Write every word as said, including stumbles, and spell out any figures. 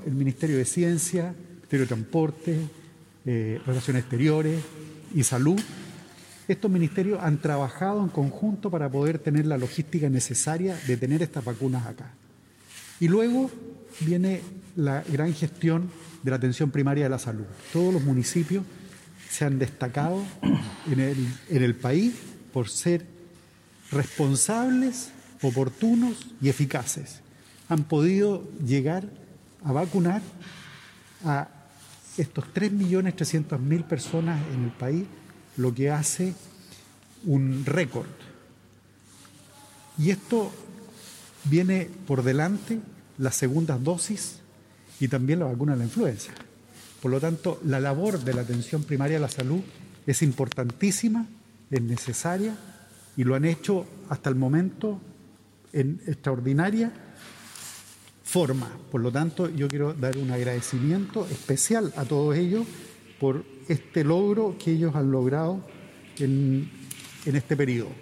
el Ministerio de Ciencia, Ministerio de Transporte, eh, Relaciones Exteriores y Salud. Estos ministerios han trabajado en conjunto para poder tener la logística necesaria de tener estas vacunas acá. Y luego viene la gran gestión de la atención primaria de la salud. Todos los municipios se han destacado en el, en el país por ser responsables, oportunos y eficaces. Han podido llegar a vacunar a estos tres millones trescientas mil personas en el país, lo que hace un récord. Y esto viene por delante las segundas dosis y también la vacuna de la influenza. Por lo tanto, la labor de la atención primaria de la salud es importantísima, es necesaria y lo han hecho hasta el momento en extraordinaria forma. Por lo tanto, yo quiero dar un agradecimiento especial a todos ellos por este logro que ellos han logrado en, en este periodo.